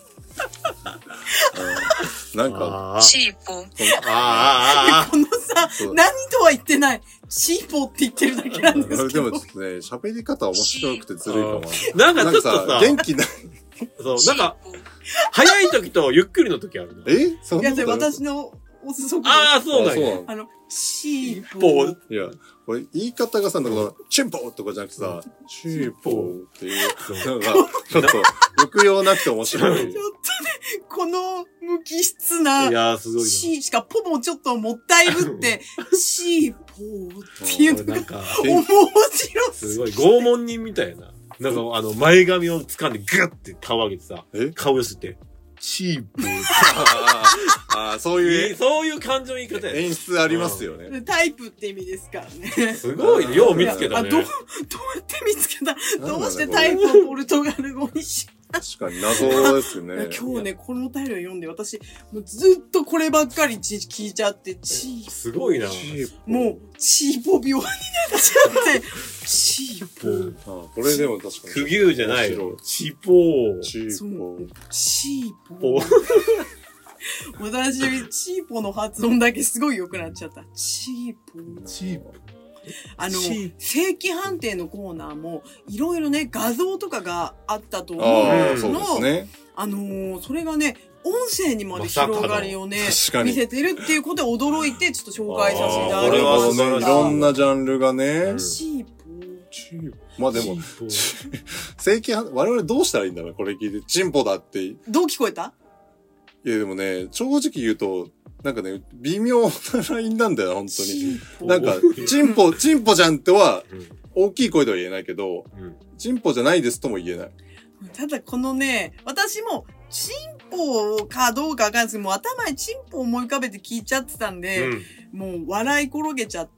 なんか、 チーポ。 ああ、このさ、何とは言ってない。チーポって言ってるだけなんですけど。 でもちょっとね、喋り方面白くてずるいかも。 なんかちょっとさ、 元気ない。 そう、なんか、早い時とゆっくりの時あるの。 えそんなことある？いや、私のおすそく。 ああ、そうなんや。 あの、チーポ。 いや、これ言い方がさ、だから、チンポとかじゃなくてさ、チーポっていう、なんか、ちょっと、抑揚なくて面白い。 ちょっとね、この無機質な、 いやすごいな。 シーしかポもちょっともったいぶって、シーポっていうのが、面白す。 すごい、拷問人みたいな。なんか、あの、前髪を掴んでグッて顔上げてさ、顔寄せて、チーポああ、そういう、 そういう感情の言い方や。 演出ありますよね。 タイプって意味ですからね。 すごいね。よう見つけたね。 どう、どうやって見つけた？どうしてタイプをポルトガル語にし確かに謎ですね。 今日ね、このお便りを読んで、私、もうずっとこればっかり聞いちゃって、チーポ。 すごいな。 もう、チーポ病になっちゃって、チーポ。あ、これでも確かに。 クギューじゃないよ。チーポー。 チーポ。 チーポ。私、チーポの発音だけすごい良くなっちゃった。チーポ。 チーポ。 あの、正規判定のコーナーも、いろいろね、画像とかがあったと思うの。 そうですね。 あのー、それがね、音声にまで広がりをね、見せてるっていうことで驚いて、ちょっと紹介させていただきました。 いろんなジャンルがね。 チーポ。 チーポ。まあでも、正規判、我々どうしたらいいんだろうこれ聞いて。チンポだって。 どう聞こえた？ いやでもね、正直言うと、なんかね、微妙なラインなんだよ、本当に。なんか、チンポ、チンポじゃんっては、大きい声では言えないけど、チンポじゃないですとも言えない。 ただこのね、私も、チンポかどうかわかんないですけど、もう頭にチンポ思い浮かべて聞いちゃってたんで、うん、もう笑い転げちゃって。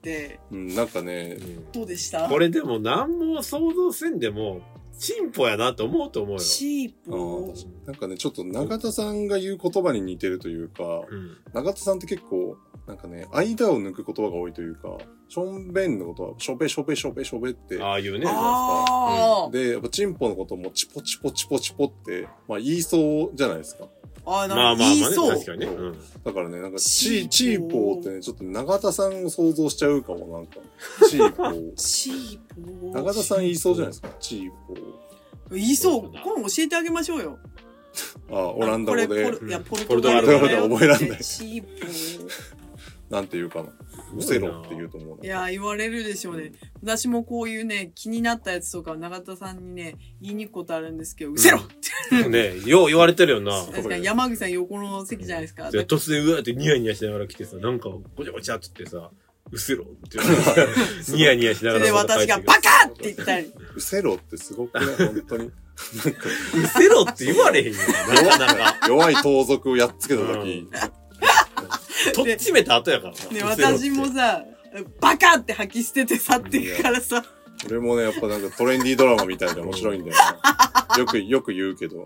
うん、なんかね、 どうでした？ これでも何も想像せんでも、チンポやなと思うと思うよ。 チーポ。 なんかね、ちょっと永田さんが言う言葉に似てるというか、うん、永田さんって結構、なんかね、間を抜く言葉が多いというか、しょんべんのことは、しょべしょべしょべしょべって。 ああいうね。 あうん、で、やっぱチンポのこともチポチポチポチポって、まあ言いそうじゃないですか。 ああ、 なんかまあまあまあ、ね、 言いそう。 確かにね。うん、 だからね、なんかチー、チーポーってね、ちょっと永田さんを想像しちゃうかも、なんか。チーポー。 チーポー。 永田さん言いそうじゃないですか、チーポー。 言いそう。今度教えてあげましょうよ。 ああ、オランダ語で。 いや、ポルトガル語で覚えらんない。 チーポー。 なんて言うかな。 うせろって言うと思う。 いやー、言われるでしょうね。私もこういうね、気になったやつとか永田さんにね、言いに行くことあるんですけど、うせろって。 ねよう言われてるよな。 確かに山口さん横の席じゃないですか。 突然うわってニヤニヤしながら来てさ、なんかごちゃごちゃって言ってさ、うせろって言われて、ニヤニヤしながら。 で、私がバカって言ったり。 うせろってすごくね、本当に。 なんか、うせろって言われへんよ。なかなか。 弱い盗賊をやっつけたとき。 とっちめた後やからね、私もさ、バカって吐き捨てて去っていくからさ。 俺もね、やっぱなんかトレンディードラマみたいで面白いんだよね。よく、よく言うけど。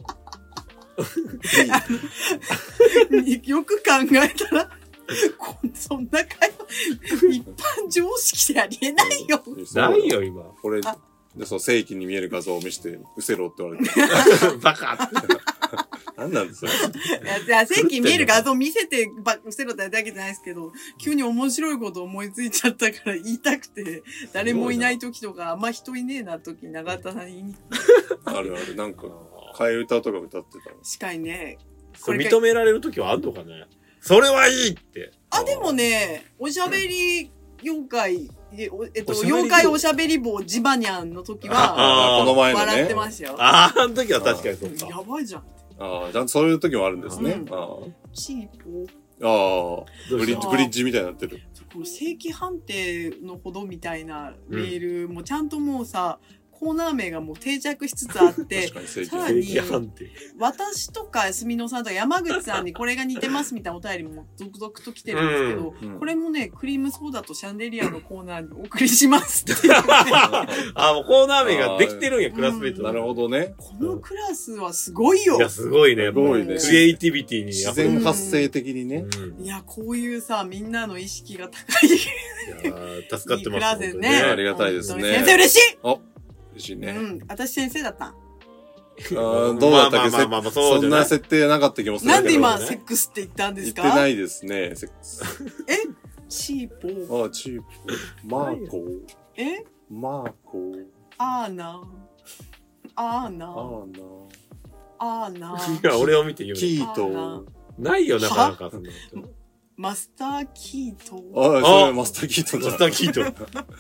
よく考えたら、こそんな会話、一般常識でありえないよ。 ないよ、今。 これ、で、そう、正規に見える画像を見せて、うせろって言われて。 バカって。 何なんですかいや、正規に見える画像を見せて、ば、うせろってだけじゃないですけど、急に面白いこと思いついちゃったから言いたくて、誰もいない時とか、あんま人いねえな時、永田さんに言いにあるある、なんか、替え歌とか歌ってたの。 確かにね。 これ認められる時はあんのかね。それはいいって。 あ、でもね、おしゃべり妖怪、えっと、妖怪おしゃべり棒ジバニャンの時は、 この前のね。 笑ってましたよ。 ああ、あの時は確かにそうか。 やばいじゃん。 ああ、じゃあそういう時もあるんですね。 うん、 あチーポああ、ブリッジ、ブリッジみたいになってる。 この正規判定のほどみたいなメール、うん、もうちゃんともうさ、コーナー名がもう定着しつつあって、さらに、私とか住野さんとか山口さんにこれが似てますみたいなお便りも続々と来てるんですけど、うん、これもね、クリームソーダとシャンデリアのコーナーにお送りしますっていう、ね。 あ、もうコーナー名ができてるんや、クラスメイト、 うん。なるほどね。 このクラスはすごいよ。 いや、すごいね。 すごいね。 クリエイティビティに。 自然発生的にね。 うん、いや、こういうさ、みんなの意識が高い。いや助かってます。 クラスですね。 ありがたいですね。 先生嬉しいあ嬉しいね。 うん。私先生だった。ああ、どうだったっけ、そんな設定なかった気もするけど。 なんで今、セックスって言ったんですか？ 言ってないですね、セックス。 えチーポあ、チーポマーコえマーコアーナアーナアーナアーナいや、俺を見て言う。 キートないよ、なかなか。 マスターキートああ、それマスターキートマスターキート。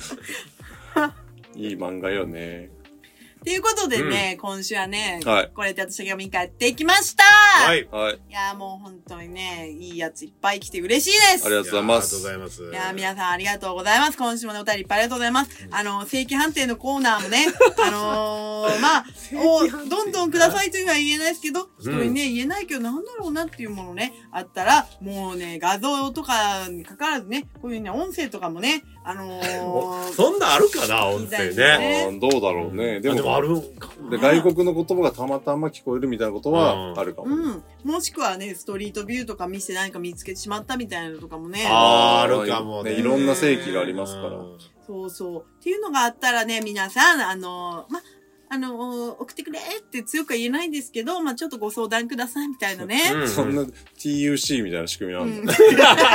いい漫画よね。 ということでね、うん、今週はね、 はい、 これで私が見返っていきました。 はい。 はい。 いや、もう本当にね、いいやついっぱい来て嬉しいです。 ありがとうございます。 ありがとうございます。 いや、皆さんありがとうございます。今週もね、お便りいっぱいありがとうございます。うん、あの、正規判定のコーナーもね、あのー、まあ、お、どんどんくださいというのは言えないですけど、一人ね、言えないけど、なんだろうなっていうものね、あったら、もうね、画像とかに関わらずね、こういうね、音声とかもね、あのー、 そんなあるかな、音声ね。 ねどうだろうね。 でも、でもあるかで外国の言葉がたまたま聞こえるみたいなことはあるかも。 うん。もしくはね、ストリートビューとか見せて何か見つけてしまったみたいなのとかもね。 ああ、あるかもね。 いろんな正規がありますから。 そうそう。っていうのがあったらね、皆さん、あのー、ま、あのー、送ってくれって強くは言えないんですけど、まあ、ちょっとご相談くださいみたいなね。 うん、そんな ティーユーシー みたいな仕組みなんだ。うん、 そう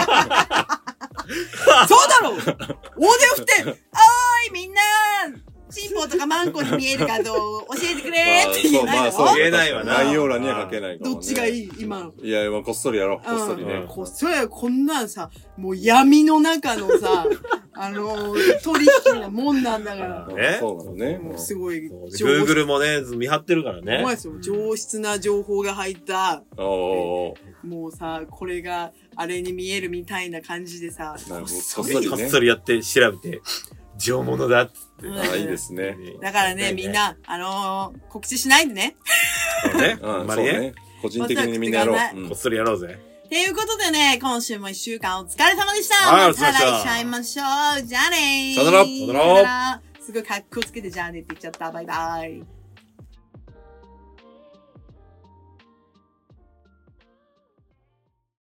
だろう大手を振って、おーいみんなチンポとかマンコに見える画像を教えてくれって言えないの、まあ、 そう言えないわな。 概要欄には書けないから、ね。 どっちがいい今の。 いや、今こっそりやろう。こっそりね。 うん、こっそりやこんなんさ、もう闇の中のさ、あのー、取引なもんなんだから。 ね、そうなのね。 もうすごい。 Google もね、見張ってるからね。 そうですよ。上質な情報が入った。 おもうさ、これがあれに見えるみたいな感じでさ、 なるほど。こっそり、ね。こっそりやって調べて。上物だっつって。 ああ、いいですね。 だからね、みんな、あのー、告知しないでね。 そうね。あんまりね。 個人的にみんなやろう。 こっそりやろうぜ。 ということでね、今週も一週間お疲れ様でした。 はい、 また来週会いましょう。じゃあねー。 さよなら。 さよなら。 すごい格好つけてじゃあねって言っちゃった。バイバイ。